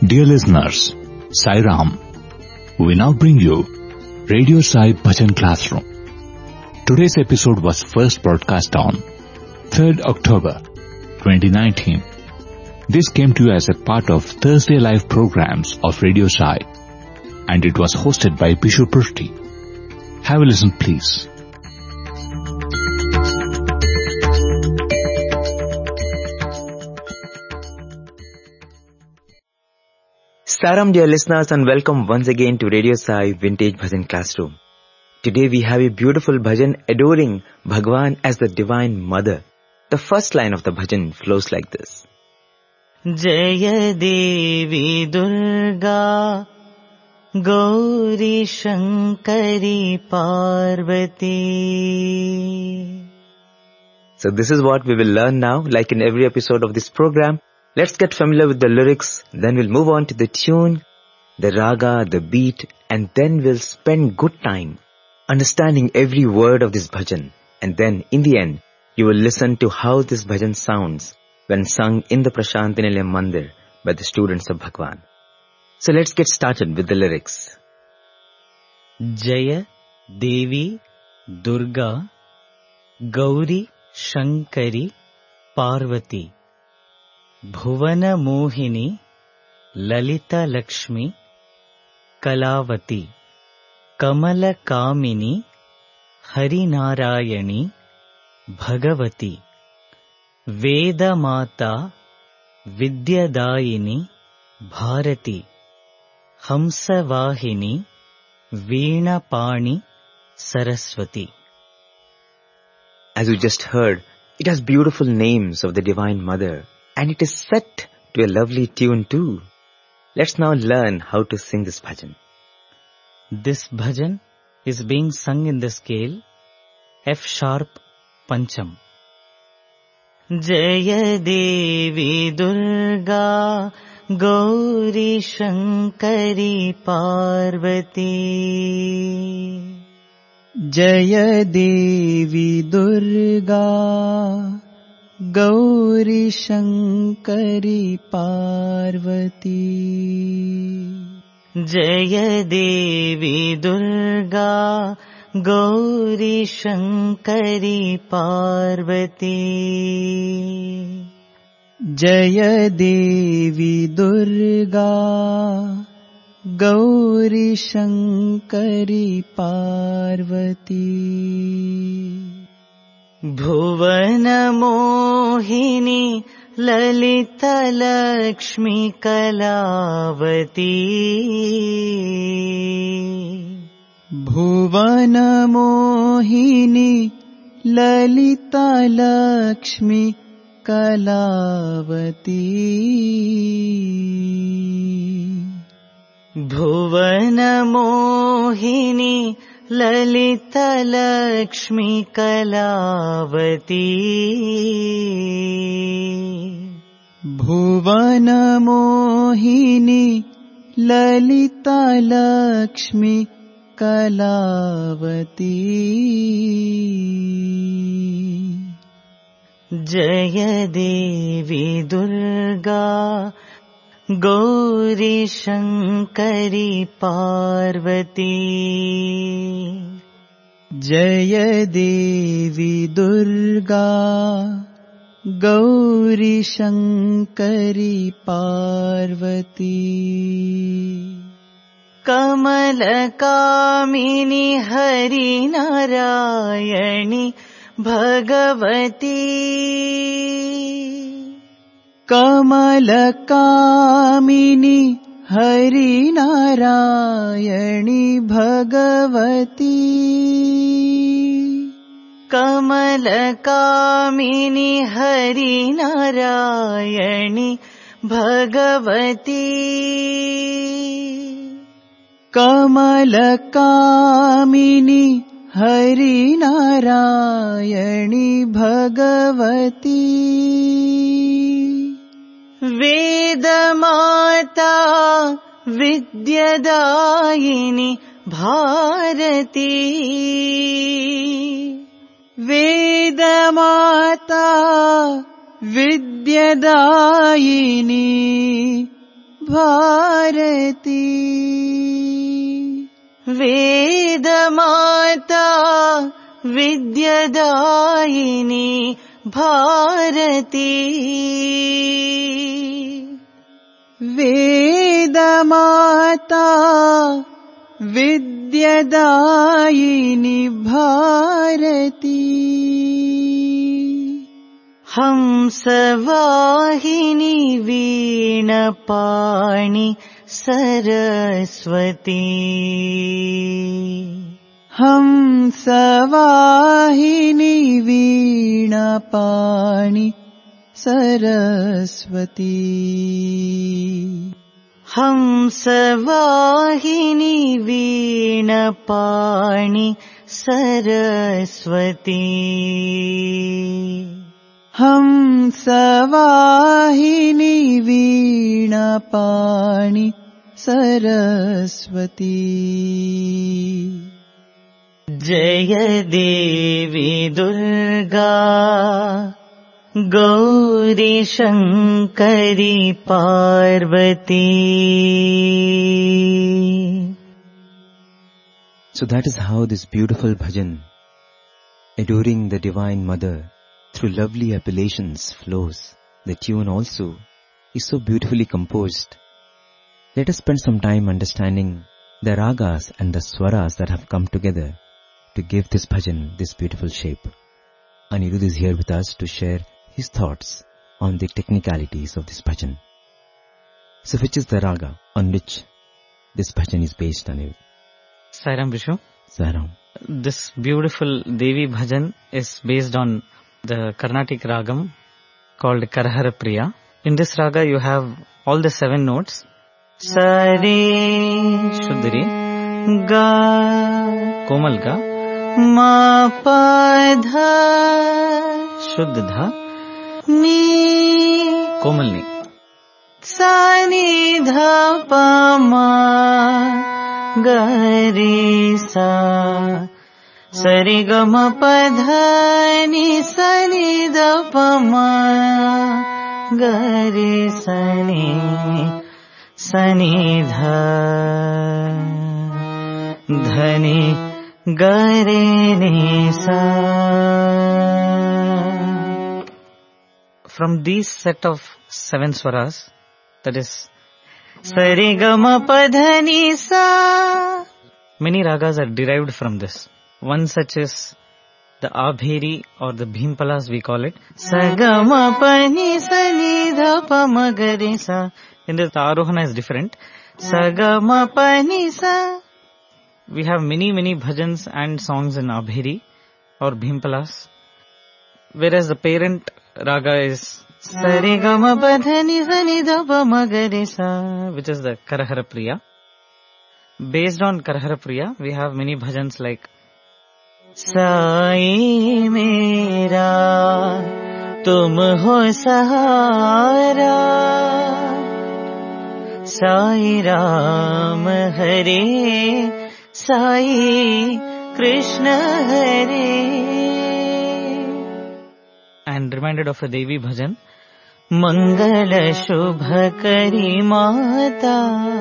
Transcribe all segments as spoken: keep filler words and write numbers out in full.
Dear listeners, Sai Ram, we now bring you Radio Sai Bhajan Classroom. Today's episode was first broadcast on third October twenty nineteen. This came to you as a part of Thursday live programs of Radio Sai, and it was hosted by Bishu Prushti. Have a listen, please. Saram, dear listeners, and welcome once again to Radio Sai Vintage Bhajan Classroom. Today we have a beautiful bhajan adoring Bhagwan as the Divine Mother. The first line of the bhajan flows like this. Jaya Devi Durga Gauri Shankari Parvati. So this is what we will learn now. Like in every episode of this program, let's get familiar with the lyrics, then we'll move on to the tune, the raga, the beat, and then we'll spend good time understanding every word of this bhajan. And then, in the end, you will listen to how this bhajan sounds when sung in the Prashanti Nilayam Mandir by the students of Bhagwan. So let's get started with the lyrics. Jaya Devi Durga Gauri Shankari Parvati Bhuvana Mohini Lalita Lakshmi Kalavati Kamala Kamini Hari Narayani Bhagavati Veda Mata Vidyadayini Bharati Hamsa Vahini Veena Pani Saraswati. As you just heard, it has beautiful names of the Divine Mother. And it is set to a lovely tune too. Let's now learn how to sing this bhajan. This bhajan is being sung in the scale F sharp Pancham. Jaya Devi Durga Gauri Shankari Parvati. Jaya Devi Durga Gauri Shankari Parvati. Jaya Devi Durga Gauri Shankari Parvati. Jaya Devi Durga Gauri Shankari Parvati. Bhuvana Mohini Lalita Lakshmi Kalavati. Bhuvana Mohini Lalita Lakshmi Kalavati. Bhuvana Mohini Lalita Lakshmi Kalavati. Bhuvana Mohini Lalita Lakshmi Kalavati. Jaya Devi Durga Gauri Shankari Parvati. Jaya Devi Durga Gauri Shankari Parvati. Kamala Kamini Hari Narayani Bhagavati. Kamala Kamini Hari Narayani Bhagavati. Kamala Kamini Hari Narayani Bhagavati. Kamala Kamini Hari Narayani Bhagavati. Veda Mata Vidyadayini Bharati. Veda Mata Vidyadayini Bharti वेदमाता विद्यादायिनी Bharti वेदमाता विद्यादायिनी Bharti हंसवाहिनी वीणपाणि सरस्वती हंसवाहिनी वीणापाणि सरस्वती हंसवाहिनी वीणपाणि सरस्वती हंसवाहिनी वीणापाणि सरस्वती जय देवी Durga Gauri Shankari Parvati. So that is how this beautiful bhajan, adoring the Divine Mother through lovely appellations, flows. The tune also is so beautifully composed. Let us spend some time understanding the ragas and the swaras that have come together to give this bhajan this beautiful shape. Anirudh is here with us to share his thoughts on the technicalities of this bhajan. So which is the raga on which this bhajan is based, Anirudh? Sairam Vishu. Sairam. This beautiful Devi bhajan is based on the Carnatic ragam called Karahara Priya. In this raga you have all the seven notes. Sari Shuddhari, Ga Komal Ga, Ma Pa Dha Shuddha Dha, Ni Komal Ni, Sa Ni Dha Pa Ma Ga Re Sa, Sari Ga Ma Pa Dha Ni Sa Ni Dha Pa Ma Ga Re Sa Ni Sani dha dhani gare ni sa. From these set of seven swaras, that is Sari Gama Padhani Sa, many ragas are derived from this. One such is the Abheri or the Bhimpalas we call it. Sagama Pani Sani Dha Pa Ma Ga Re Sa. In this, the Arohana is different. Sagama Pani Sa. We have many, many bhajans and songs in Abheri or Bhimpalas. Whereas the parent raga is Sarigama Padhani Sani Dha Pa Ma Ga Re Sa, which is the Karahara Priya. Based on Karahara Priya, we have many bhajans like Sai Mera Tum Ho Sahara, Sai Ram Hare, Sai Krishna Hare. And reminded of a Devi bhajan, Mangala Shubha Kari Mata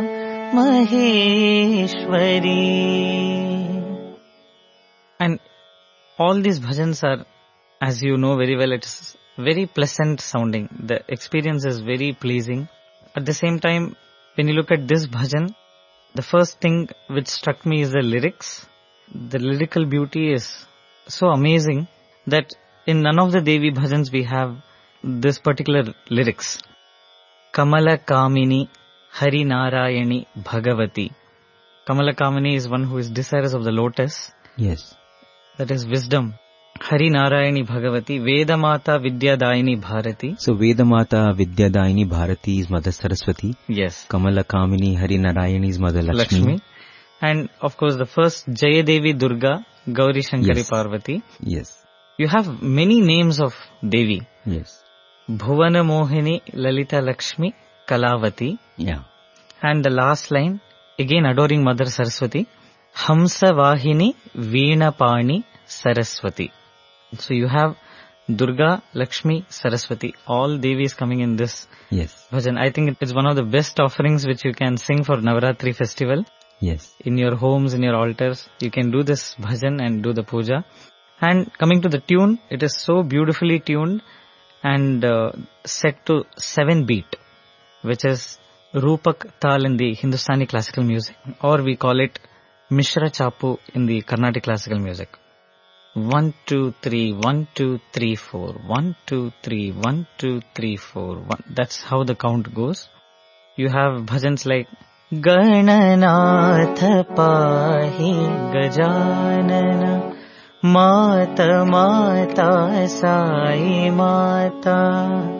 Maheshwari. And all these bhajans are, as you know very well, it's very pleasant sounding. The experience is very pleasing. At the same time, when you look at this bhajan, the first thing which struck me is the lyrics. The lyrical beauty is so amazing that in none of the Devi bhajans we have this particular lyrics. Kamala Kamini Hari Narayani Bhagavati. Kamala Kamini is one who is desirous of the lotus. Yes. That is wisdom. Hari Narayani Bhagavati, Vedamata Vidyadaini Bharati. So Vedamata Vidyadaini Bharati is Mother Saraswati. Yes. Kamala Kamini Hari Narayani is Mother Lakshmi. Lakshmi. And of course the first Jayadevi Durga, Gauri Shankari Yes. Parvati. Yes. You have many names of Devi. Yes. Bhuvana Mohini Lalita Lakshmi Kalavati. Yeah. And the last line, again adoring Mother Saraswati, Hamsa Vahini Veena Pani Saraswati. So you have Durga, Lakshmi, Saraswati. All Devis coming in this Yes. bhajan. I think it's one of the best offerings which you can sing for Navaratri festival. Yes. In your homes, in your altars, you can do this bhajan and do the puja. And coming to the tune, it is so beautifully tuned and uh, set to seven beat, which is Rupak Tal in the Hindustani classical music, or we call it Mishra Chapu in the Carnatic classical music. One, two, three, one, two, three, four, one, two, three, one, two, three, four, one. That's how the count goes. You have bhajans like Gananath Pahi Gajanana Mata Mata Sai Mata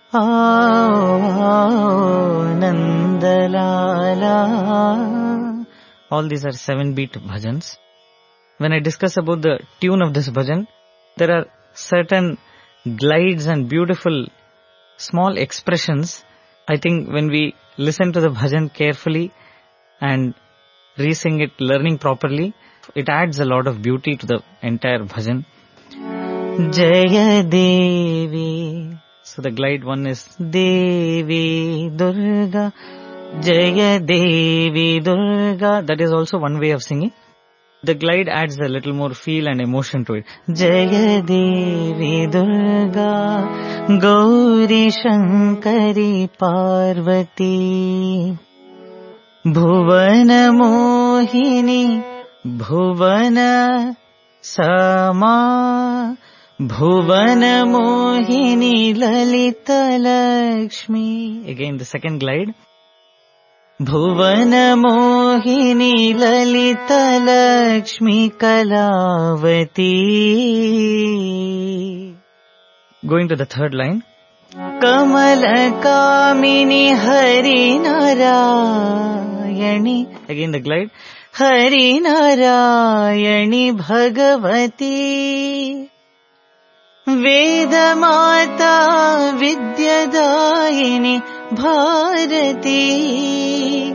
Aao Nandalala. All these are seven beat bhajans. When I discuss about the tune of this bhajan, there are certain glides and beautiful small expressions. I think when we listen to the bhajan carefully and re-sing it, learning properly, it adds a lot of beauty to the entire bhajan. Jaya Devi. So the glide one is Devi Durga. Jaya Devi Durga. That is also one way of singing. The glide adds a little more feel and emotion to it. Jaya Devi Durga Gauri Shankari Parvati Bhuvana Mohini Bhuvana Sama Bhuvana Mohini Lalita Lakshmi. Again the second glide. Bhuvana Mohini Lalita Lakshmi Kalavati. Going to the third line. Kamala Kamini Hari Narayani. Again the glide. Hari Narayani Bhagavati Veda Mata Vidyadayini Bharati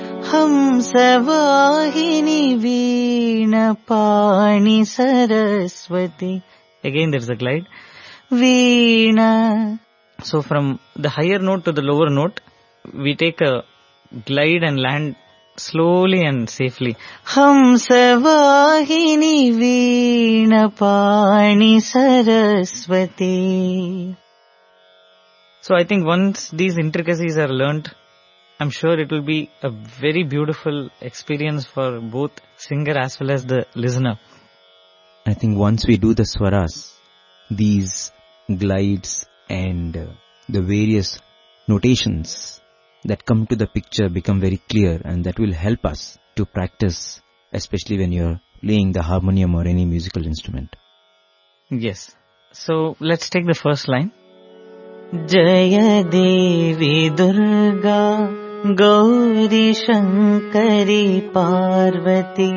Hamsavahini Veena Pani Saraswati. Again there is a glide. Veena. So from the higher note to the lower note, we take a glide and land slowly and safely. Hamsavahini Veena Pani Saraswati. So I think once these intricacies are learnt, I'm sure it will be a very beautiful experience for both singer as well as the listener. I think once we do the swaras, these glides and uh, the various notations that come to the picture become very clear, and that will help us to practice, especially when you're playing the harmonium or any musical instrument. Yes. So let's take the first line. Jaya Devi Durga Gauri Shankari Parvati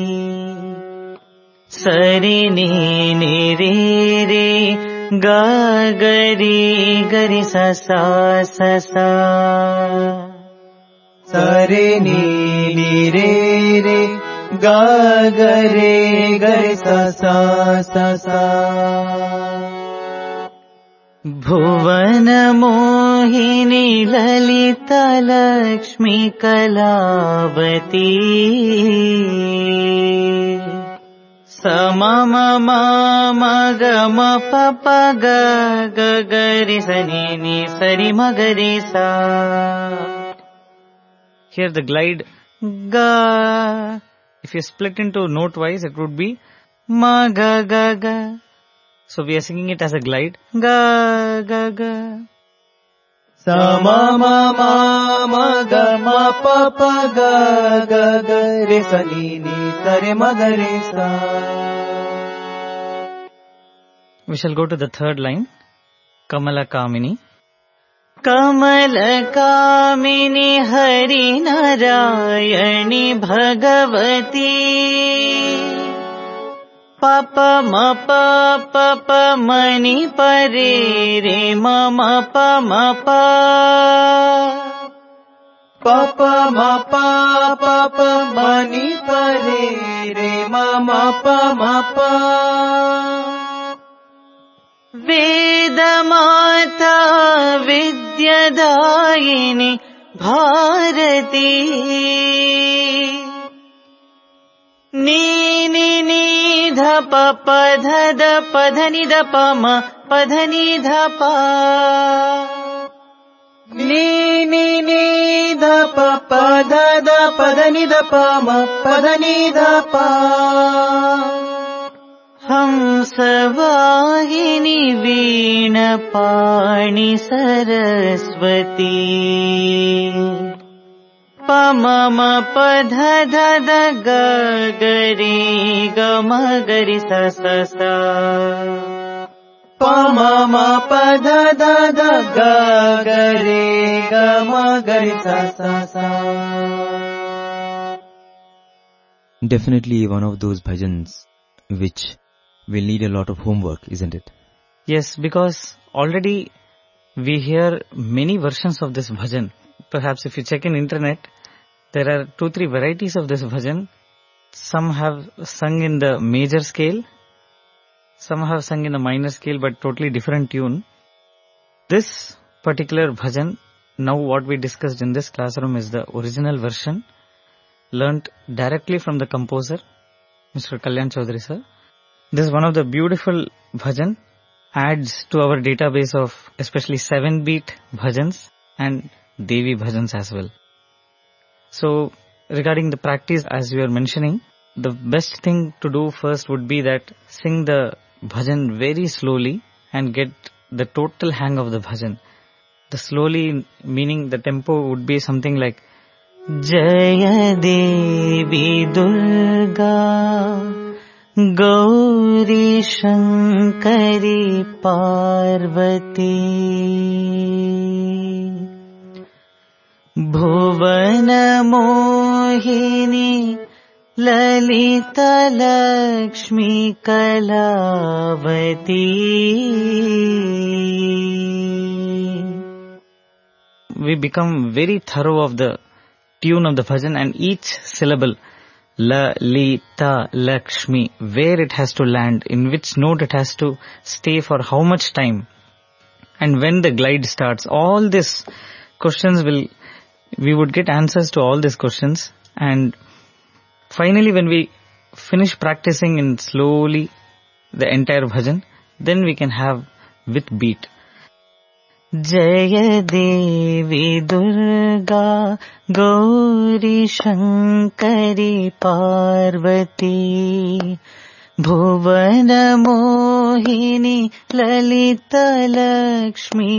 Sari Ni Ni Re Re Ga Gari Gari Sa Sa Sa Sa Sari Ni Ni Re Re Ga Gari Gari Sa Sa Sa Sa Bhuvana Mohini Lalita Lakshmi Kalavati Sama Mama Maga Ma Papa Ga Ga Gari Sani Ni Sari Magari Sa. Here the glide Ga. If you split into note wise, it would be Ma Ga Ga Ga. So we are singing it as a glide. Ga, ga, ga. Sa ma ma ma ma ga ma pa pa ga ga ga re sa ni ni sa re ma ga re sa. We shall go to the third line. Kamala Kamini. Kamala Kamini Hari Narayani Bhagavati Papa ma pa pa pa mani pare re ma ma pa ma pa Papa ma pa pa pa mani pare re ma ma pa ma pa वेदमाता विद्यादायिनी Bharti नी नी नी ध प प ध the प ध नि ध प म प ध नि ध प नी नी नी ध प प ध द प ध नि ध प म प ध नि ध प हंसवाहिनी वीणपाणि सरस्वती प म म प ध ध द ग ग रे ग म ग रि स स स प म म प ध ध द ग ग रे ग म ग रि स स स. Definitely one of those bhajans which will need a lot of homework, isn't it? Yes, because already we hear many versions of this bhajan. Perhaps if you check in internet, there are two, three varieties of this bhajan. Some have sung in the major scale, some have sung in the minor scale, but totally different tune. This particular bhajan, now what we discussed in this classroom, is the original version, learnt directly from the composer, Mister Kalyan Chaudhary sir. This is one of the beautiful bhajan, adds to our database of especially seven beat bhajans and Devi bhajans as well. So regarding the practice, as you are mentioning, the best thing to do first would be that sing the bhajan very slowly and get the total hang of the bhajan. The slowly meaning the tempo would be something like Jaya Devi Durga Gauri Shankari Parvati Bhuvana Mohini Lalita Lakshmi Kalavati. We become very thorough of the tune of the bhajan and each syllable, Lalita Lakshmi, where it has to land, in which note it has to stay for how much time, and when the glide starts. All these questions will, we would get answers to all these questions, and finally when we finish practicing in slowly the entire bhajan, then we can have with beat. Jaya Devi Durga Gauri Shankari Parvati Bhuvana Mohini Lalita Lakshmi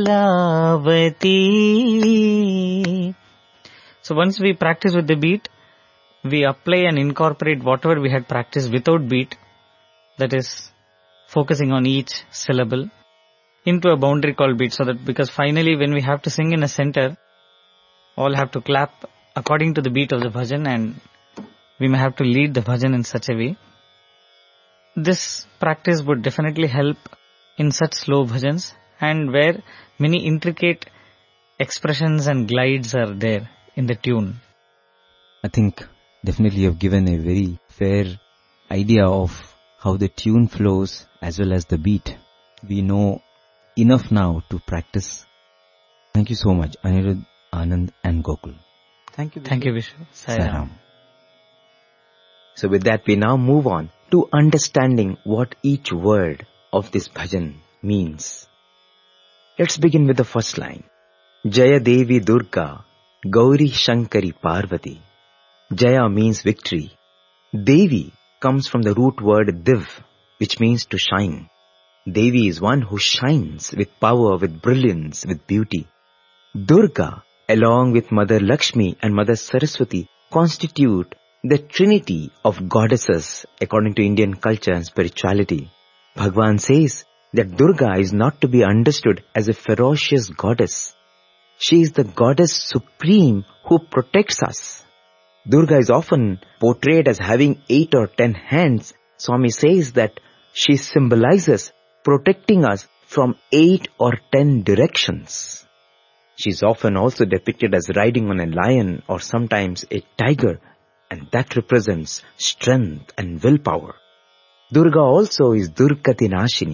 Kalavati. So once we practice with the beat, we apply and incorporate whatever we had practiced without beat, that is focusing on each syllable, into a boundary called beat, so that because finally when we have to sing in a center, all have to clap according to the beat of the bhajan, and we may have to lead the bhajan in such a way. This practice would definitely help in such slow bhajans, and where many intricate expressions and glides are there in the tune. I think definitely you have given a very fair idea of how the tune flows as well as the beat. We know enough now to practice. Thank you so much, Anirudh, Anand and Gokul. Thank you, Vishu. Thank you, Vishu. Sai Ram. So with that, we now move on to understanding what each word of this bhajan means. Let's begin with the first line. Jaya Devi Durga Gauri Shankari Parvati. Jaya means victory. Devi comes from the root word div, which means to shine. Devi is one who shines with power, with brilliance, with beauty. Durga, along with Mother Lakshmi and Mother Saraswati, constitute the trinity of goddesses according to Indian culture and spirituality. Bhagwan says that Durga is not to be understood as a ferocious goddess. She is the goddess supreme who protects us. Durga is often portrayed as having eight or ten hands. Swami says that she symbolizes protecting us from eight or ten directions. She is often also depicted as riding on a lion or sometimes a tiger, and that represents strength and willpower. Durga also is Durgati Nashini,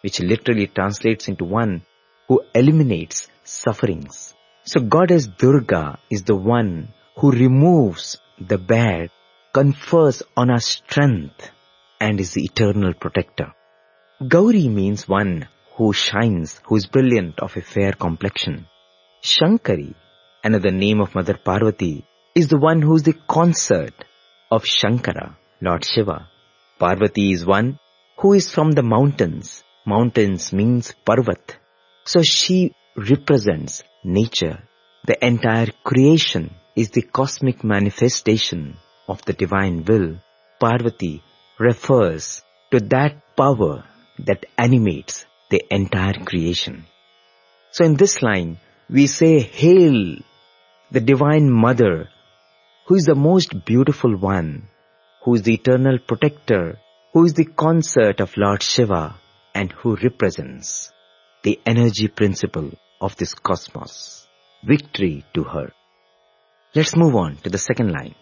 which literally translates into one who eliminates sufferings. So Goddess Durga is the one who removes the bad, confers on us strength, and is the eternal protector. Gauri means one who shines, who is brilliant, of a fair complexion. Shankari, another name of Mother Parvati, is the one who is the consort of Shankara, Lord Shiva. Parvati is one who is from the mountains. Mountains means Parvat. So she represents nature. The entire creation is the cosmic manifestation of the divine will. Parvati refers to that power that animates the entire creation. So in this line, we say, Hail the Divine Mother, who is the most beautiful one, who is the eternal protector, who is the consort of Lord Shiva, and who represents the energy principle of this cosmos. Victory to her. Let's move on to the second line.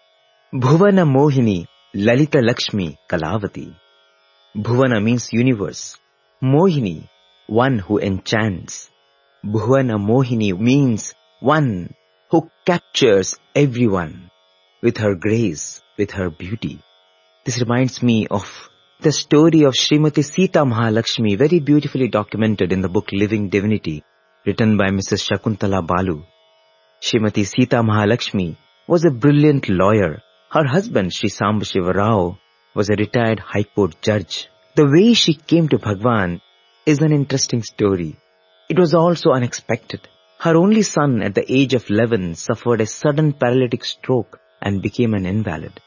Bhuvana Mohini Lalita Lakshmi Kalavati. Bhuvana means universe. Mohini, one who enchants. Bhuvana Mohini means one who captures everyone with her grace, with her beauty. This reminds me of the story of Srimati Sita Mahalakshmi, very beautifully documented in the book Living Divinity, written by Missus Shakuntala Balu. Srimati Sita Mahalakshmi was a brilliant lawyer. Her husband, Sri Sambashiva Rao, was a retired High Court judge. The way she came to Bhagwan is an interesting story. It was also unexpected. Her only son at the age of eleven suffered a sudden paralytic stroke and became an invalid.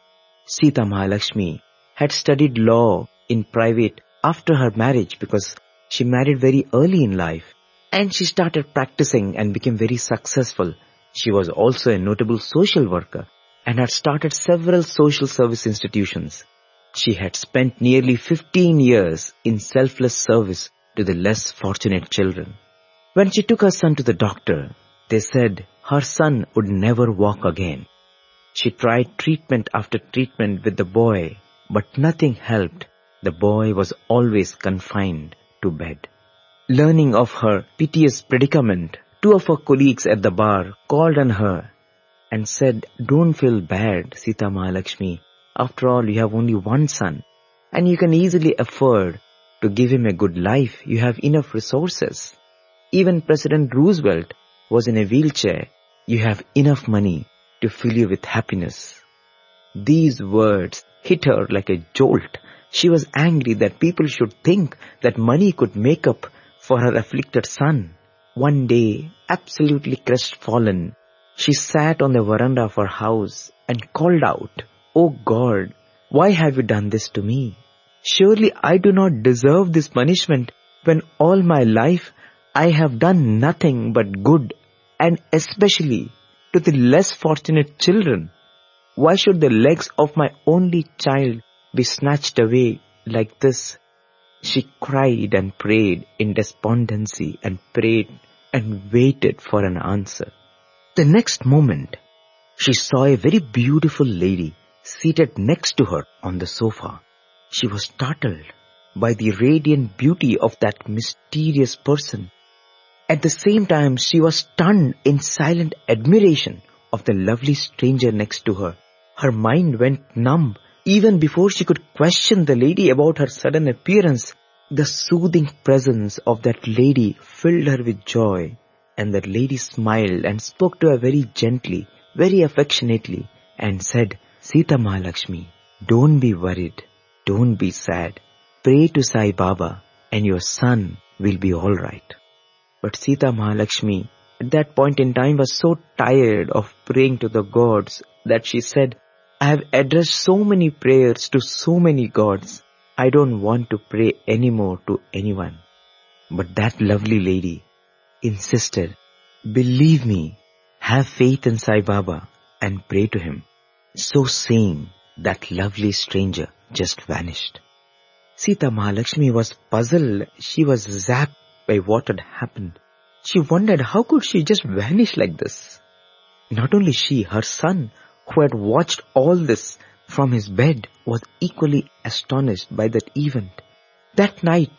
Sita Mahalakshmi had studied law in private after her marriage because she married very early in life, and she started practicing and became very successful. She was also a notable social worker and had started several social service institutions. She had spent nearly fifteen years in selfless service to the less fortunate children. When she took her son to the doctor, they said her son would never walk again. She tried treatment after treatment with the boy, but nothing helped. The boy was always confined to bed. Learning of her piteous predicament, two of her colleagues at the bar called on her and said, "Don't feel bad, Sita Mahalakshmi. After all, you have only one son, and you can easily afford to give him a good life. You have enough resources. Even President Roosevelt was in a wheelchair. You have enough money to fill you with happiness." These words hit her like a jolt. She was angry that people should think that money could make up for her afflicted son. One day, absolutely crestfallen, she sat on the veranda of her house and called out, "Oh God, why have you done this to me? Surely I do not deserve this punishment when all my life I have done nothing but good, and especially to the less fortunate children. Why should the legs of my only child be snatched away like this?" She cried and prayed in despondency and prayed and waited for an answer. The next moment, she saw a very beautiful lady seated next to her on the sofa. She was startled by the radiant beauty of that mysterious person. At the same time, she was stunned in silent admiration of the lovely stranger next to her. Her mind went numb. Even before she could question the lady about her sudden appearance, the soothing presence of that lady filled her with joy, and that lady smiled and spoke to her very gently, very affectionately, and said, "Sita Mahalakshmi, don't be worried, don't be sad. Pray to Sai Baba and your son will be all right." But Sita Mahalakshmi at that point in time was so tired of praying to the gods that she said, "I have addressed so many prayers to so many gods. I don't want to pray anymore to anyone." But that lovely lady insisted, "Believe me, have faith in Sai Baba and pray to him." So saying, that lovely stranger just vanished. Sita Mahalakshmi was puzzled. She was zapped by what had happened. She wondered how could she just vanish like this. Not only she, her son, who had watched all this from his bed, was equally astonished by that event. That night,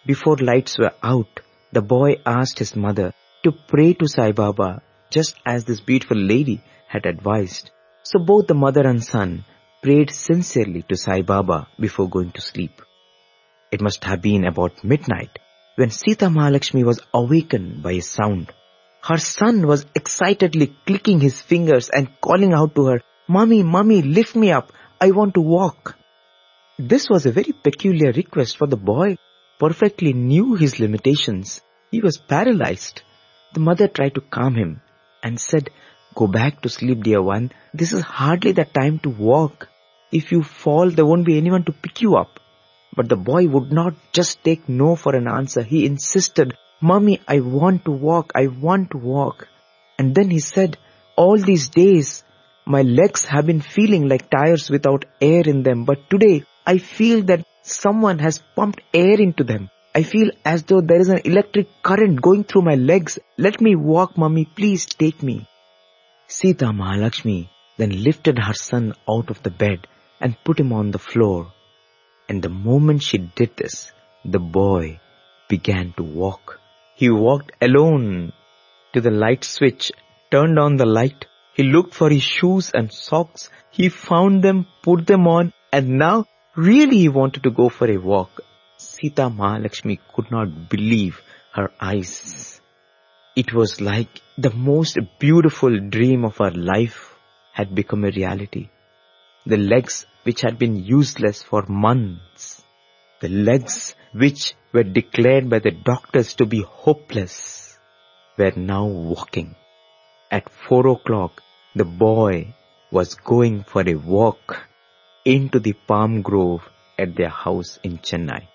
before lights were out, the boy asked his mother to pray to Sai Baba, just as this beautiful lady had advised. So both the mother and son prayed sincerely to Sai Baba before going to sleep. It must have been about midnight when Sita Mahalakshmi was awakened by a sound. Her son was excitedly clicking his fingers and calling out to her, "Mummy, Mummy, lift me up. I want to walk." This was a very peculiar request, for the boy perfectly knew his limitations. He was paralyzed. The mother tried to calm him and said, "Go back to sleep, dear one. This is hardly the time to walk. If you fall, there won't be anyone to pick you up." But the boy would not just take no for an answer. He insisted, "Mummy, I want to walk. I want to walk." And then he said, "All these days, my legs have been feeling like tires without air in them. But today, I feel that someone has pumped air into them. I feel as though there is an electric current going through my legs. Let me walk, Mummy. Please take me." Sita Mahalakshmi then lifted her son out of the bed and put him on the floor. And the moment she did this, the boy began to walk. He walked alone to the light switch, turned on the light. He looked for his shoes and socks. He found them, put them on, and now really he wanted to go for a walk. Sita Mahalakshmi could not believe her eyes. It was like the most beautiful dream of her life had become a reality. The legs which had been useless for months, the legs which were declared by the doctors to be hopeless, were now walking. At four o'clock, the boy was going for a walk into the palm grove at their house in Chennai.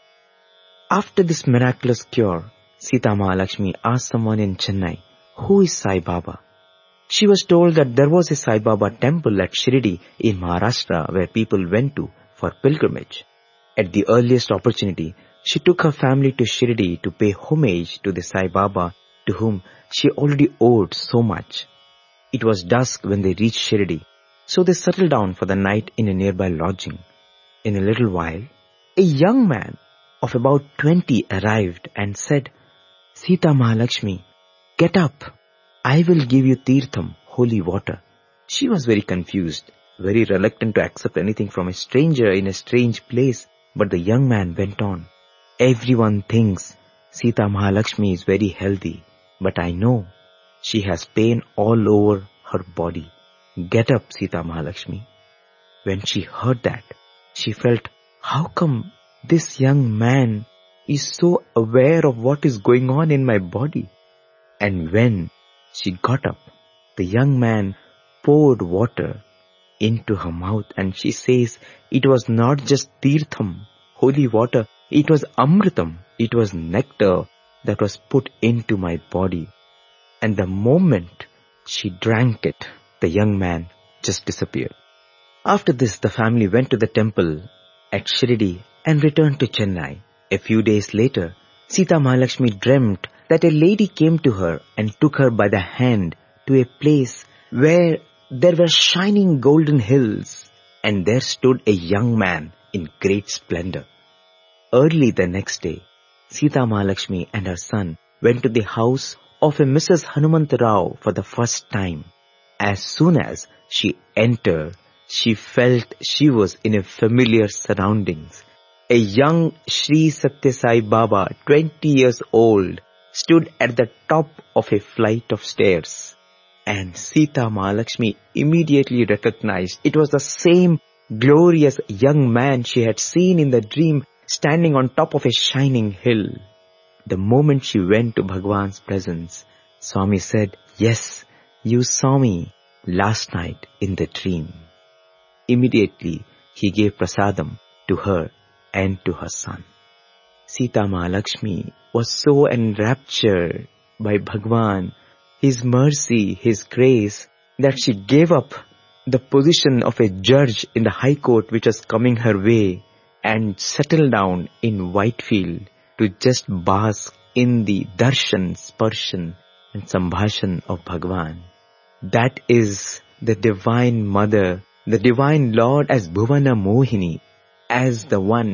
After this miraculous cure, Sita Mahalakshmi asked someone in Chennai, "Who is Sai Baba?" She was told that there was a Sai Baba temple at Shirdi in Maharashtra where people went to for pilgrimage. At the earliest opportunity, she took her family to Shirdi to pay homage to the Sai Baba to whom she already owed so much. It was dusk when they reached Shirdi, so they settled down for the night in a nearby lodging. In a little while, a young man of about twenty arrived and said, "Sita Mahalakshmi, get up. I will give you tirtham, holy water." She was very confused, very reluctant to accept anything from a stranger in a strange place. But the young man went on, "Everyone thinks Sita Mahalakshmi is very healthy, but I know she has pain all over her body. Get up, Sita Mahalakshmi." When she heard that, she felt, how come this young man is so aware of what is going on in my body? And when she got up, the young man poured water into her mouth, and she says it was not just tirtham, holy water, it was amritam, it was nectar that was put into my body. And the moment she drank it, the young man just disappeared. After this, the family went to the temple at Shirdi and returned to Chennai. A few days later, Sita Mahalakshmi dreamt that a lady came to her and took her by the hand to a place where there were shining golden hills, and there stood a young man in great splendor. Early the next day, Sita Mahalakshmi and her son went to the house of a Missus Hanumantarao for the first time. As soon as she entered, she felt she was in a familiar surroundings. A young Sri Satya Sai Baba, twenty years old, stood at the top of a flight of stairs. And Sita Mahalakshmi immediately recognized it was the same glorious young man she had seen in the dream standing on top of a shining hill. The moment she went to Bhagwan's presence, Swami said, "Yes, you saw me last night in the dream." Immediately, he gave prasadam to her and to her son. Sita Mahalakshmi was so enraptured by Bhagwan, his mercy, his grace, that she gave up the position of a judge in the high court which was coming her way and settled down in Whitefield to just bask in the darshan, sparshan and sambhashan of Bhagwan. That is the Divine Mother, the Divine Lord as Bhuvana Mohini, as the one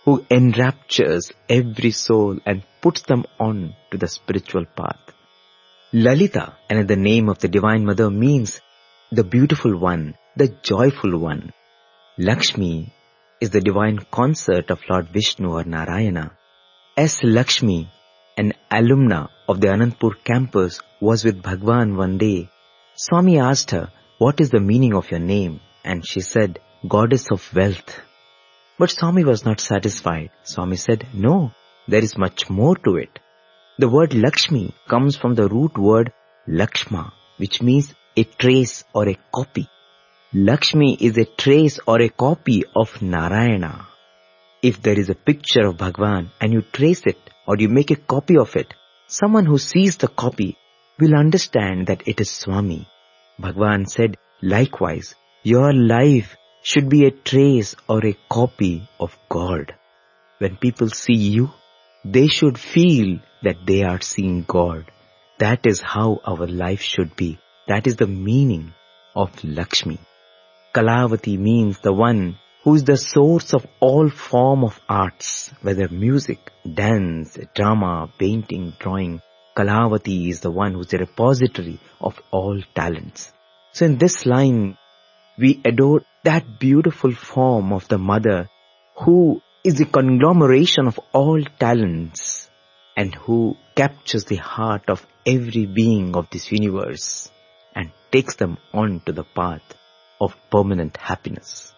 who enraptures every soul and puts them on to the spiritual path. Lalita, another name of the Divine Mother, means the beautiful one, the joyful one. Lakshmi is the divine consort of Lord Vishnu or Narayana. S. Lakshmi, an alumna of the Anandpur campus, was with Bhagwan one day. Swami asked her, "What is the meaning of your name?" And she said, "Goddess of wealth." But Swami was not satisfied. Swami said, "No, there is much more to it." The word Lakshmi comes from the root word Lakshma, which means a trace or a copy. Lakshmi is a trace or a copy of Narayana. If there is a picture of Bhagwan and you trace it or you make a copy of it, someone who sees the copy will understand that it is Swami. Bhagwan said, likewise, your life should be a trace or a copy of God. When people see you, they should feel that they are seeing God. That is how our life should be. That is the meaning of Lakshmi. Kalavati means the one who is the source of all form of arts, whether music, dance, drama, painting, drawing. Kalavati is the one who is the repository of all talents. So in this line, we adore that beautiful form of the mother who is the conglomeration of all talents and who captures the heart of every being of this universe and takes them on to the path of permanent happiness.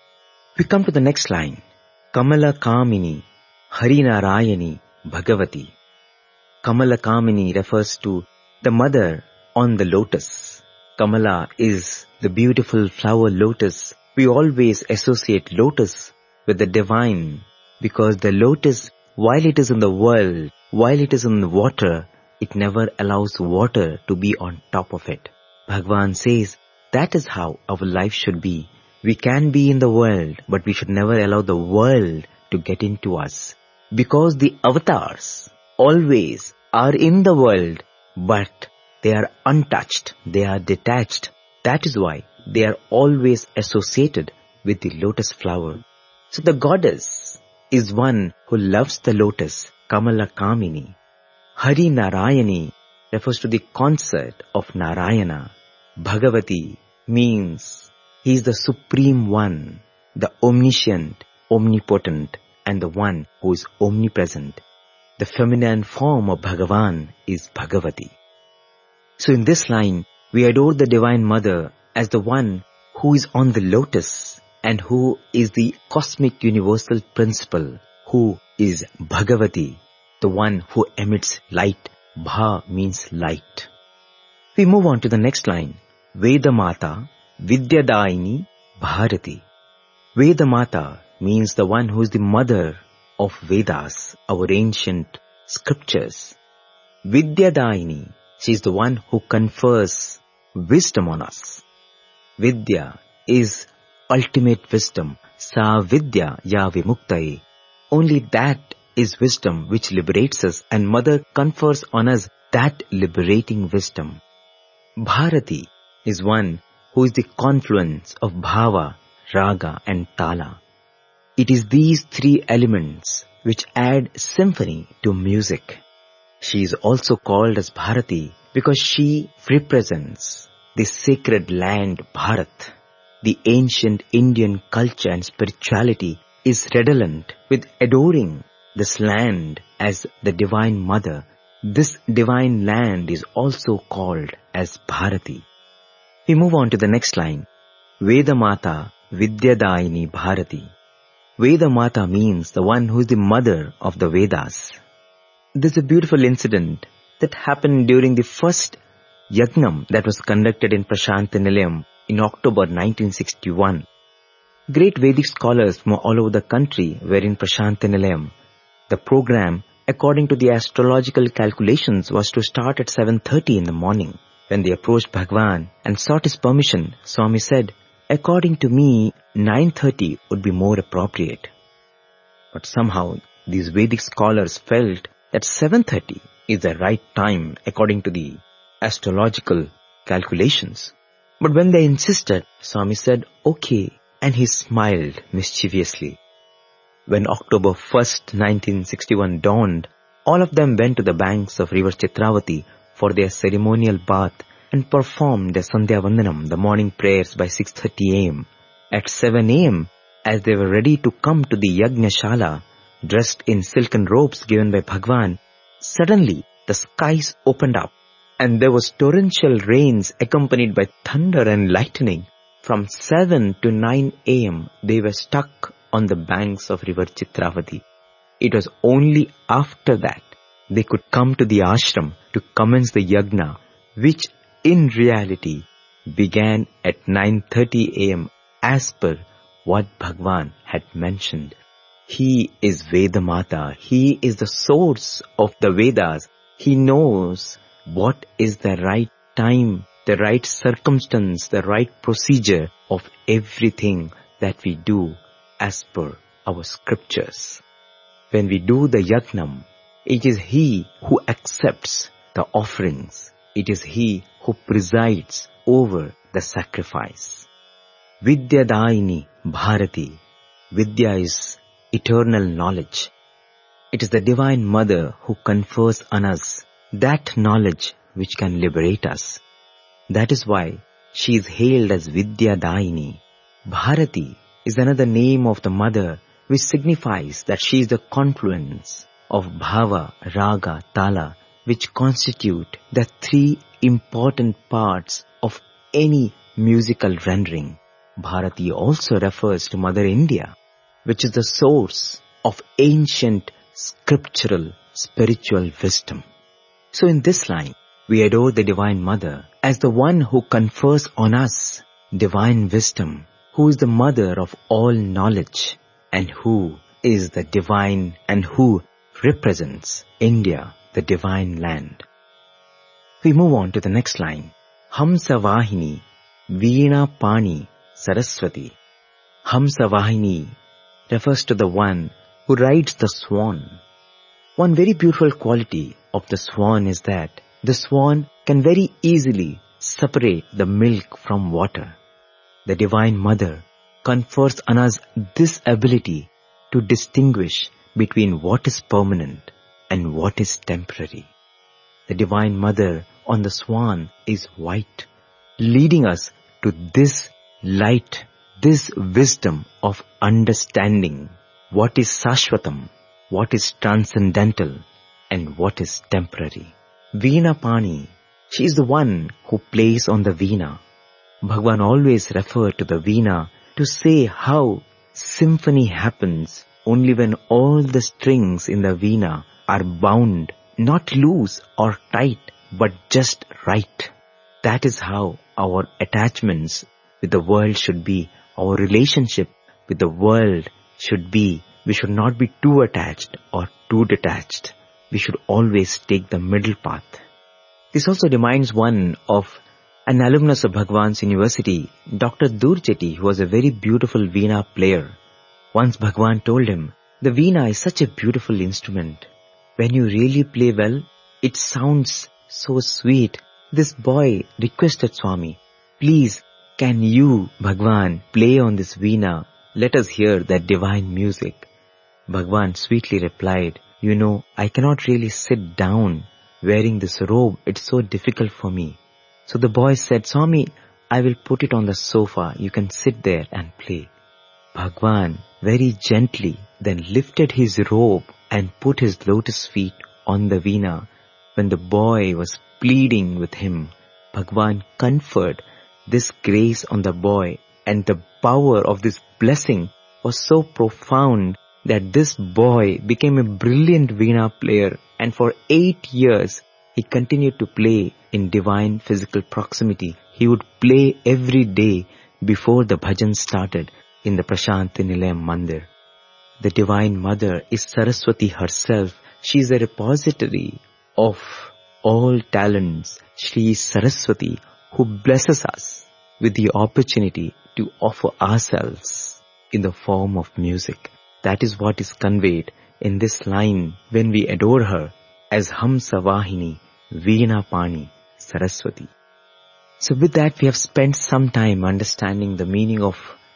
We come to the next line. Kamala Kamini, Harinarayani, Bhagavati. Kamala Kamini refers to the mother on the lotus. Kamala is the beautiful flower lotus. We always associate lotus with the divine because the lotus, while it is in the world, while it is in the water, it never allows water to be on top of it. Bhagwan says, that is how our life should be. We can be in the world, but we should never allow the world to get into us. Because the avatars always are in the world, but they are untouched, they are detached. That is why they are always associated with the lotus flower. So the goddess is one who loves the lotus, Kamala Kamini. Hari Narayani refers to the consort of Narayana. Bhagavati means he is the supreme one, the omniscient, omnipotent, and the one who is omnipresent. The feminine form of Bhagavan is Bhagavati. So in this line, we adore the Divine Mother as the one who is on the lotus and who is the cosmic universal principle, who is Bhagavati, the one who emits light. Bha means light. We move on to the next line. Vedamata, Vidyadaini, Bharati. Vedamata means the one who is the mother of Vedas, our ancient scriptures. Vidyadaini, she is the one who confers wisdom on us. Vidya is ultimate wisdom. Sa Vidya ya Vimuktaye. Only that is wisdom which liberates us, and Mother confers on us that liberating wisdom. Bharati is one who is the confluence of bhava, raga and tala. It is these three elements which add symphony to music. She is also called as Bharati because she represents the sacred land Bharat. The ancient Indian culture and spirituality is redolent with adoring this land as the Divine Mother. This divine land is also called as Bharati. We move on to the next line. Vedamata Vidyadaini Bharati. Vedamata means the one who is the mother of the Vedas. There's a beautiful incident that happened during the first Yagnam that was conducted in Prasanthi Nilayam in October nineteen sixty-one. Great Vedic scholars from all over the country were in Prasanthi Nilayam. The program, according to the astrological calculations, was to start at seven thirty in the morning. When they approached Bhagwan and sought his permission, Swami said, according to me, nine thirty would be more appropriate. But somehow, these Vedic scholars felt that seven thirty is the right time according to the astrological calculations. But when they insisted, Swami said, okay, and he smiled mischievously. When October first, nineteen sixty-one dawned, all of them went to the banks of river Chitravati for their ceremonial bath and performed their Sandhya Vandanam, the morning prayers, by six thirty a.m. At seven a.m., as they were ready to come to the Yajna Shala, dressed in silken robes given by Bhagwan, suddenly the skies opened up and there was torrential rains accompanied by thunder and lightning. From seven to nine a.m. they were stuck on the banks of river Chitravati. It was only after that they could come to the ashram to commence the yagna, which in reality began at nine thirty a.m. as per what Bhagwan had mentioned. He is Vedamata. He is the source of the Vedas. He knows what is the right time, the right circumstance, the right procedure of everything that we do as per our scriptures. When we do the yagnam, it is He who accepts the offerings. It is He who presides over the sacrifice. Vidya Daini Bharati. Vidya is eternal knowledge. It is the Divine Mother who confers on us that knowledge which can liberate us. That is why she is hailed as Vidya Daini. Bharati is another name of the Mother, which signifies that she is the confluence of Bhava, Raga, Tala, which constitute the three important parts of any musical rendering. Bharati also refers to Mother India, which is the source of ancient scriptural spiritual wisdom. So in this line, we adore the Divine Mother as the one who confers on us divine wisdom, who is the mother of all knowledge, and who is the divine and who represents India, the divine land. We move on to the next line. Hamsa Vahini Veena Pani Saraswati. Hamsa Vahini refers to the one who rides the swan. One very beautiful quality of the swan is that the swan can very easily separate the milk from water. The Divine Mother confers on us this ability to distinguish between what is permanent and what is temporary. The Divine Mother on the swan is white, leading us to this light, this wisdom of understanding what is Sashvatam, what is transcendental, and what is temporary. Veena Pani, she is the one who plays on the veena. Bhagwan always referred to the veena to say how symphony happens only when all the strings in the veena are bound, not loose or tight, but just right. That is how our attachments with the world should be. Our relationship with the world should be. We should not be too attached or too detached. We should always take the middle path. This also reminds one of an alumnus of Bhagwan's university, Doctor Durjeti, who was a very beautiful veena player. Once Bhagwan told him, the veena is such a beautiful instrument. When you really play well, it sounds so sweet. This boy requested Swami, please, can you, Bhagwan, play on this veena? Let us hear that divine music. Bhagwan sweetly replied, you know, I cannot really sit down wearing this robe. It's so difficult for me. So the boy said, Swami, I will put it on the sofa. You can sit there and play. Bhagwan very gently then lifted his robe and put his lotus feet on the veena. When the boy was pleading with him, Bhagwan conferred this grace on the boy, and the power of this blessing was so profound that this boy became a brilliant veena player, and for eight years he continued to play in divine physical proximity. He would play every day before the bhajan started in the Prashanti Nilayam Mandir. The Divine Mother is Saraswati herself. She is a repository of all talents. She is Saraswati who blesses us with the opportunity to offer ourselves in the form of music. That is what is conveyed in this line when we adore her as Hamsa Vahini Veena Pani Saraswati. So with that, we have spent some time understanding the meaning of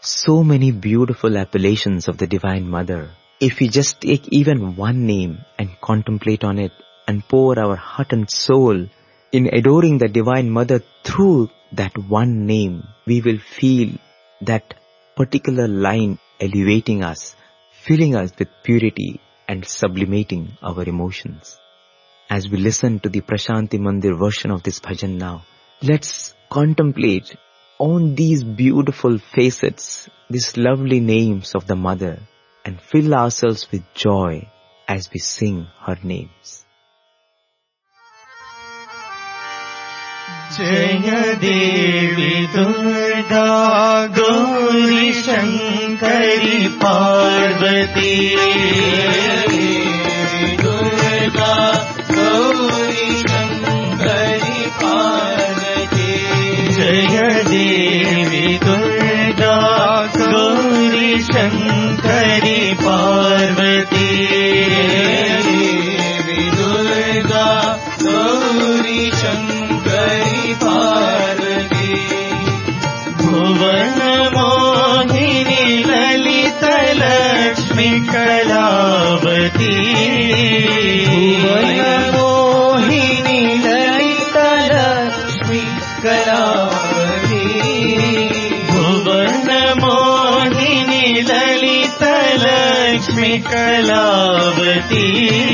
So many beautiful appellations of the Divine Mother. If we just take even one name and contemplate on it and pour our heart and soul in adoring the Divine Mother through that one name, we will feel that particular line elevating us, filling us with purity and sublimating our emotions. As we listen to the Prashanti Mandir version of this bhajan now, let's contemplate on these beautiful facets, these lovely names of the Mother, and fill ourselves with joy as we sing her names. Jaya Devi Durga Gauri Shankari Parvati. Devi Durga Gauri Shankari Parvati. Jaya Devi Durga Gauri Shankari Parvati. Devi Durga Gauri Shankari Parvati. Bhuvan Mohini Lalita Lakshmi Kalavati. Bhuvan Mohini Lalita Lakshmi Kalavati. Bhuvan Mohini Lalita Lakshmi Kalavati.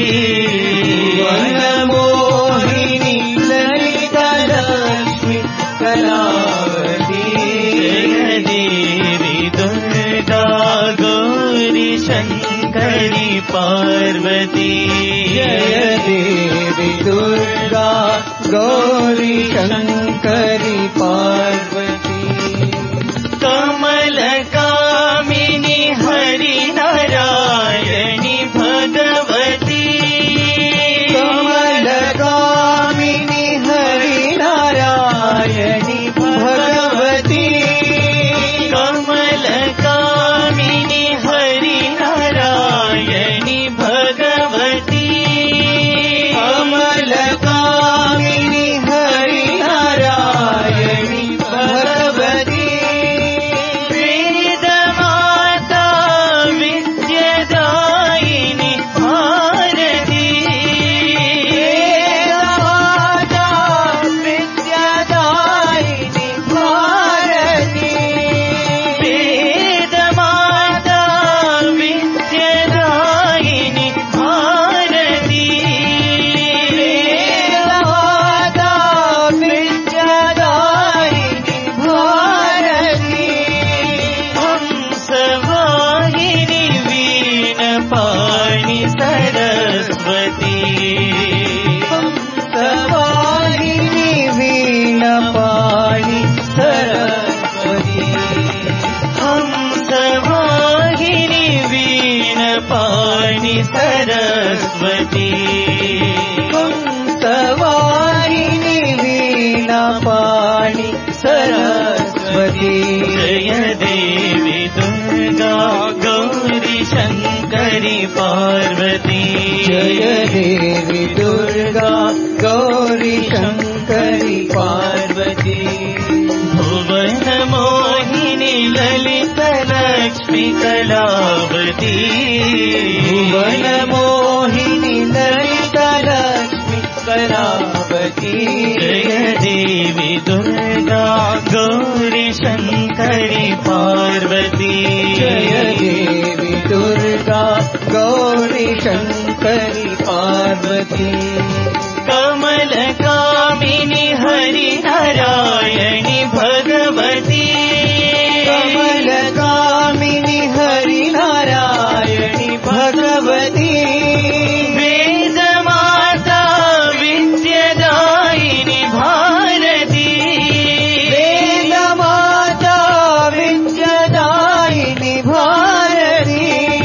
Bhuvan Mohini Lalita Lakshmi Kalavati. Jaya Devi Durga Gauri Shankari Parvati. Jaya Devi Durga Gauri Shankari Parvati. Kamal Kamini Hari Narayani Bhagavati. Kamal Kamini Hari Narayani Bhagavati. Kamal Kamini Hari Narayani Bhagavati. Kamal Kamini Hari Narayani Bhagavati. Veda Mata Vidyadayini Bharati. Veda Mata Vidyadayini Bharati. Veda Mata Vidyadayini Bharati. Veda Mata Vidyadayini Bharati. Hamsavahini Veena Pani Saraswati. Hamsavahini Veena Pani Saraswati. Hamsavahini Veena Pani Saraswati. Hamsavahini Veena Pani Saraswati. Jaya Devi Durga Gauri Shankari Parvati. Jaya Devi Durga Gauri Shankari Parvati. Bhuvan Mohini Lalita Lakshmi Kalavati. Bhuvan Mohini Lalita Lakshmi Kalavati. Jaya Devi Durga Gauri Shankari Parvati. Jaya Devi Durga Gauri Shankari Parvati. Kamal Kamini Hari Narayani Bhagavati. Kamal Kamini Hari Narayani Bhagavati. Veda Mata Vidyadayini Bharati. Veda Mata Vidyadayini Bharati.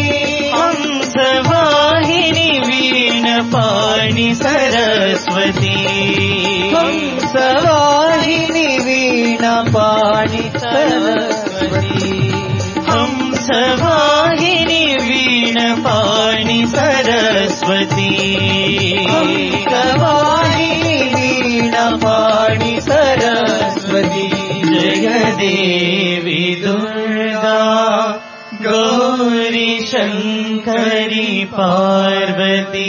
Hamsavahini Veena Pani Saraswati. Hamsavahini Veena Pani Saraswati. Hamsavahini Veena Pani Saraswati. Hamsavahini Veena Pani Saraswati. Jaya Devi Durga Hari Parvati.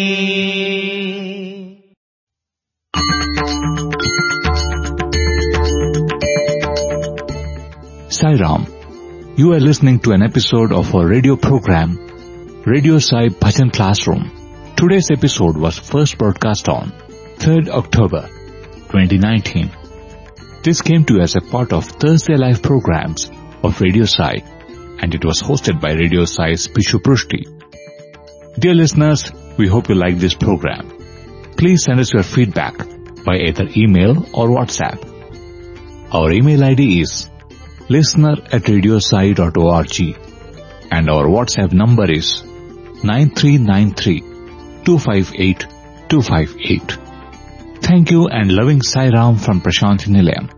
Sai Ram, you are listening to an episode of our radio program, Radio Sai Bhajan Classroom. Today's episode was first broadcast on third October twenty nineteen. This came to you as a part of Thursday Live programs of Radio Sai, and it was hosted by Radio Sai's Pishu Prushti. Dear listeners, we hope you like this program. Please send us your feedback by either email or WhatsApp. Our email I D is listener at radiosai dot org and our WhatsApp number is nine three nine three two five eight two five eight. Thank you and loving Sai Ram from Prashanthi Nilayam.